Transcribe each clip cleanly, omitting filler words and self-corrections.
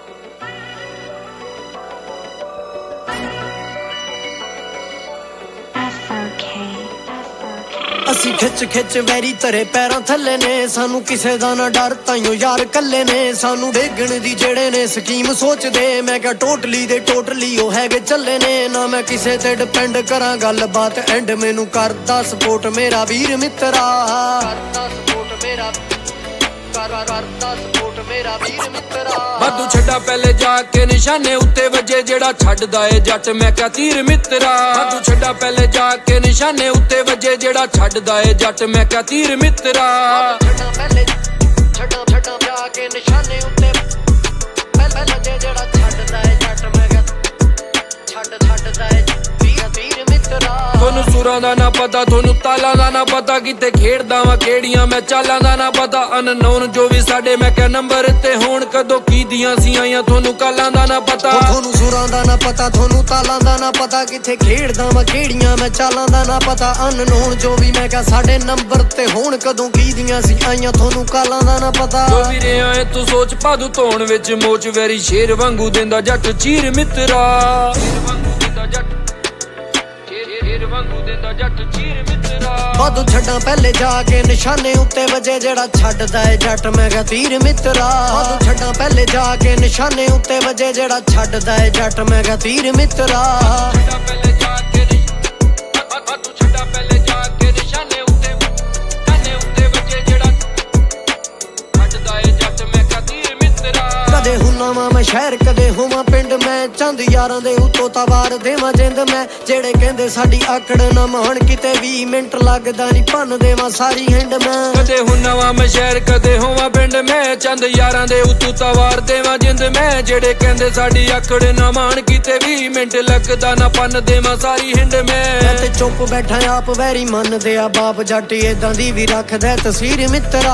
ਅਸੀਂ ਖਿੱਚ ਖਿੱਚ ਵੈਰੀ ਤਰੇ ਪੈਰਾਂ ਥੱਲੇ ਨੇ, ਸਾਨੂੰ ਕਿਸੇ ਦਾ ਨਾ ਡਰ ਤਾਈਓ ਯਾਰ ਕੱਲੇ ਨੇ। ਸਾਨੂੰ ਡੇਗਣ ਦੀ ਜਿਹੜੇ ਨੇ ਸਕੀਮ ਸੋਚਦੇ, ਮੈਂ ਕਿਹਾ ਟੋਟਲੀ ਦੇ ਟੋਟਲੀ ਉਹ ਹੈਗੇ ਚੱਲੇ ਨੇ। ਨਾ ਮੈਂ ਕਿਸੇ ਤੇ ਡਿਪੈਂਡ ਕਰਾਂ ਗੱਲਬਾਤ ਐਂਡ ਮੈਨੂੰ ਕਰਦਾ ਸਪੋਰਟ ਮੇਰਾ ਵੀਰ ਮਿੱਤਰਾ, ਕਰਦਾ ਸਪੋਰਟ ਮੇਰਾ, ਕਰਦਾ ਸਪੋਰਟ ਮੇਰਾ ਵੀਰ ਮਿੱਤਰਾ। ਵਾਧੂ ਛੱਡਾ ਪਹਿਲੇ ਜਾ ਕੇ ਨਿਸ਼ਾਨੇ ਉੱਤੇ ਵੱਜੇ ਜਿਹੜਾ ਛੱਡਦਾ ਏ ਜੱਟ ਮੈਂ ਕਿਹਾ ਤੀਰ ਮਿੱਤਰਾ। ਵਾਧੂ ਛੱਡਾ ਪਹਿਲੇ ਜਾ ਕੇ ਨਿਸ਼ਾਨੇ ਉੱਤੇ ਵੱਜੇ ਜਿਹੜਾ ਛੱਡਦਾ ਏ ਜੱਟ ਮੈਂ ਕਿਹਾ ਤੀਰ ਮਿੱਤਰਾ। ਛੱਡਾ ਪਹਿਲੇ ਛੱਡਾ ਜਾ ਕੇ ਨਿਸ਼ਾਨੇ ਉੱਤੇ ਵੱਜੇ ਜਿਹੜਾ ਛੱਡਦਾ ਏ ਜੱਟ ਮੈਂ ਕਿਹਾ ਛੱਡਦਾ ਏ ਤੀਰ ਮਿੱਤਰਾ। ਤੁਹਾਨੂੰ ਸੁਰਾਂ ਦਾ ਨਾ ਪਤਾ, ਤੁਹਾਨੂੰ ਤਾਲਾਂ ਦਾ ਨਾ ਪਤਾ, ਕਿਤੇ ਖੇਡਦਾ ਵਾਂ ਕਿਹੜੀਆਂ ਮੈਂ ਚਾਲਾਂ ਦਾ ਨਾ ਪਤਾ। ਅਨਨੋਨ ਜੋ ਵੀ ਸਾਡੇ ਮੈਂ ਕਿਹਾ ਨੰਬਰ ਤੇ ਹੋਣ, ਕਦੋਂ ਕੀ ਦੀਆਂ ਸੀ ਆਈਆਂ ਤੁਹਾਨੂੰ ਕਾਲਾਂ ਦਾ ਨਾ ਪਤਾ। ਤੁਹਾਨੂੰ ਸੁਰਾਂ ਦਾ ਨਾ ਪਤਾ, ਤੁਹਾਨੂੰ ਤਾਲਾਂ ਦਾ ਨਾ ਪਤਾ, ਕਿਥੇ ਖੇਡਦਾ ਵਾਂ ਕਿਹੜੀਆਂ ਮੈਂ ਚਾਲਾਂ ਦਾ ਨਾ ਪਤਾ। ਅਨਨੋਨ ਜੋ ਵੀ ਮੈਂ ਕਿਹਾ ਸਾਡੇ ਨੰਬਰ ਤੇ ਹੋਣ, ਕਦੋਂ ਕੀ ਦੀਆਂ ਸੀ ਆਈਆਂ ਤੁਹਾਨੂੰ ਕਾਲਾਂ ਦਾ ਨਾ ਪਤਾ। ਜੋ ਵੀ ਰਿਹਾ ਏ ਤੂੰ ਸੋਚ ਪਾਦੂ ਧੋਣ ਵਿੱਚ ਮੋਚ ਵੈਰੀ ਸ਼ੇਰ ਵਾਂਗੂ ਦਿੰਦਾ ਜੱਟ ਚੀਰ ਮਿੱਤਰਾ। ਵਾਧੂ ਛੱਡਾਂ ਪਹਿਲੇ ਜਾ ਕੇ ਨਿਸ਼ਾਨੇ ਉੱਤੇ ਵੱਜੇ ਜਿਹੜਾ ਛੱਡਦਾ ਏ ਜੱਟ ਮੈਂ ਕਿਹਾ ਤੀਰ ਮਿੱਤਰਾ। ਵਾਧੂ ਛੱਡਾਂ ਪਹਿਲੇ ਜਾ ਕੇ ਨਿਸ਼ਾਨੇ ਉੱਤੇ ਵੱਜੇ ਜਿਹੜਾ ਛੱਡਦਾ ਏ ਜੱਟ ਮੈਂ ਕਿਹਾ ਤੀਰ ਮਿੱਤਰਾ। ਕਦੇ ਹੁੰਨਾ ਵਾਂ ਮੈਂ ਸ਼ਹਿਰ ਕਦੇ ਹੋਵਾਂ ਪਿੰਡ, ਮੈਂ ਚੰਦ ਯਾਰਾਂ ਦੇ ਉੱਤੋਂ ਤਾਂ ਵਾਰ ਦੇਵਾਂ ਜਿੰਦ ਮੈਂ। ਜਿਹੜੇ ਕਹਿੰਦੇ ਸਾਡੀ ਆਕੜ ਨਾ ਮਾਣ, ਕਿਤੇ 20 ਮਿੰਟ ਲੱਗਦਾ ਨਹੀਂ ਭੰਨ ਦੇਵਾਂ ਸਾਰੀ ਹਿੰਡ ਮੈਂ। ਕਦੇ ਹੁੰਨਾ ਵਾਂ ਮੈਂ ਸ਼ਹਿਰ ਕਦੇ ਹੋਵਾਂ ਪਿੰਡ, ਮੈਂ ਚੰਦ ਯਾਰਾਂ ਦੇ ਉੱਤੋਂ ਤਾਂ ਵਾਰ ਦੇਵਾਂ ਜਿੰਦ ਮੈਂ। ਜਿਹੜੇ ਕਹਿੰਦੇ ਸਾਡੀ ਆਕੜ ਨਾ ਮਾਣ, ਕਿਤੇ 20 ਮਿੰਟ ਲੱਗਦਾ ਨਾ ਭੰਨ ਦੇਵਾਂ ਸਾਰੀ ਹਿੰਡ ਮੈਂ ਤੇ ਚੁੱਪ ਬੈਠਾ ਆਪ ਵੈਰੀ ਮੰਨਦੇ ਆ ਬਾਪ ਜੱਟ ਏਦਾਂ ਦੀ ਵੀ ਰੱਖਦਾ ਤਸਵੀਰ ਮਿੱਤਰਾ।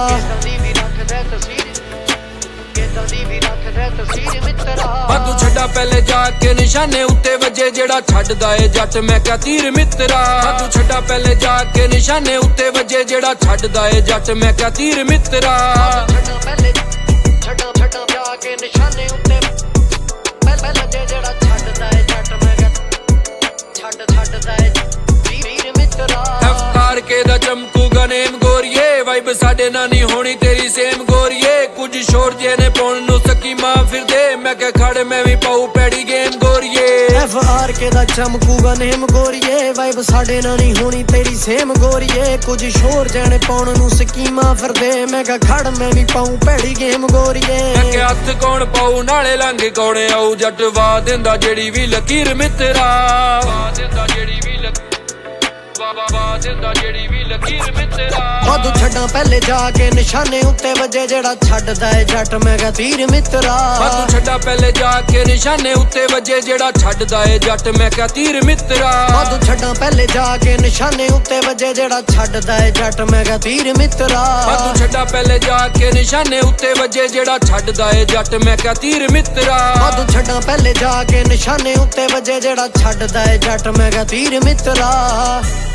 ਵਾਧੂ ਛੱਡਾ ਪਹਿਲੇ ਜਾ ਕੇ ਨਿਸ਼ਾਨੇ ਉੱਤੇ ਵੱਜੇ ਜਿਹੜਾ ਛੱਡਦਾ ਏ ਜੱਟ ਮੈਂ ਕਿਹਾ ਤੀਰ ਮਿੱਤਰਾ। ਵਾਧੂ ਛੱਡਾ ਪਹਿਲੇ ਜਾ ਕੇ ਨਿਸ਼ਾਨੇ ਉੱਤੇ ਵੱਜੇ ਜਿਹੜਾ ਛੱਡਦਾ ਏ ਜੱਟ ਮੈਂ ਕਿਹਾ ਤੀਰ ਮਿੱਤਰਾ। ਛੱਡਾ ਜਾ ਕੇ ਨਿਸ਼ਾਨੇ ਉੱਤੇ ਵੱਜੇ ਜਿਹੜਾ ਛੱਡਦਾ ਏ ਜੱਟ ਮੈਂ ਕਿਹਾ ਛੱਡਦਾ ਏ ਤੀਰ ਮਿੱਤਰਾ। ਅਫਤਾਰ ਕੇ ਦਾ ਚਮਕੂਗਾ ਨੇਮ ਗੋਰੀਏ, ਵਾਈਬ ਸਾਡੇ ਨਾਲ ਨਹੀਂ ਹੋਣੀ ਤੇਰੀ ਸੇਮ ਗੋਰੀਏ। ਕੁਝ ਸ਼ੋਰ ਜੇ ਨੇ ਪਾਉਣ ਨੂੰ ਸਕੀਮਾਂ ਫਿਰਦੇ, ਮੈਂ ਕਿਹਾ ਖੜ ਮੈਂ ਵੀ ਪਾਉ ਪੈੜੀ ਗੇਮ ਗੋਰੀਏ। FRK ਦਾ ਚਮਕੂਗਾ ਨੇਮ ਗੋਰੀਏ, ਵਾਈਬ ਸਾਡੇ ਨਾਲ ਨਹੀਂ ਹੋਣੀ ਤੇਰੀ ਸੇਮ ਗੋਰੀਏ। ਕੁਝ ਸ਼ੋਰ ਜਾਣੇ ਪਾਉਣ ਨੂੰ ਸਕੀਮਾਂ ਫਿਰਦੇ, ਮੈਂ ਕਿਹਾ ਖੜ ਮੈਂ ਵੀ ਪਾਉ ਪੈੜੀ ਗੇਮ ਗੋਰੀਏ। ਮੈਂ ਕਿਹਾ ਹੱਥ ਕੌਣ ਪਾਉ ਨਾਲੇ ਲੰਘ ਕੌਣ ਆਉ, ਜੱਟ ਵਾ ਦਿੰਦਾ ਜਿਹੜੀ ਵੀ ਲਕੀਰ ਮਿੱਤਰਾ। ਵਾਧੂ ਛੱਡਾਂ ਪਹਿਲੇ ਜਾ ਕੇ ਨਿਸ਼ਾਨੇ ਉੱਤੇ ਵੱਜੇ ਜਿਹੜਾ ਛੱਡਦਾ ਏ ਜੱਟ ਮੈਂ ਕਿਹਾ ਤੀਰ ਮਿੱਤਰਾ। ਵਾਧੂ ਛੱਡਾਂ ਪਹਿਲੇ ਜਾ ਕੇ ਨਿਸ਼ਾਨੇ ਉੱਤੇ ਵੱਜੇ ਜਿਹੜਾ ਛੱਡਦਾ ਏ ਜੱਟ ਮੈਂ ਕਿਹਾ ਤੀਰ ਮਿੱਤਰਾ। ਵਾਧੂ ਛੱਡਾਂ ਪਹਿਲੇ ਜਾ ਕੇ ਨਿਸ਼ਾਨੇ ਉੱਤੇ ਵੱਜੇ ਜਿਹੜਾ ਛੱਡਦਾ ਏ ਜੱਟ ਮੈਂ ਕਿਹਾ ਤੀਰ ਮਿੱਤਰਾ। ਵਾਧੂ ਛੱਡਾਂ ਪਹਿਲੇ ਜਾ ਕੇ ਨਿਸ਼ਾਨੇ ਉੱਤੇ ਵੱਜੇ ਜਿਹੜਾ ਛੱਡਦਾ ਏ ਜੱਟ ਮੈਂ ਕਿਹਾ ਤੀਰ ਮਿੱਤਰਾ। ਵਾਧੂ ਛੱਡਾਂ ਪਹਿਲੇ ਜਾ ਕੇ ਨਿਸ਼ਾਨੇ ਉੱਤੇ ਵੱਜੇ ਜਿਹੜਾ ਛੱਡਦਾ ਏ ਜੱਟ ਮੈਂ ਕਿਹਾ ਤੀਰ ਮਿੱਤਰਾ।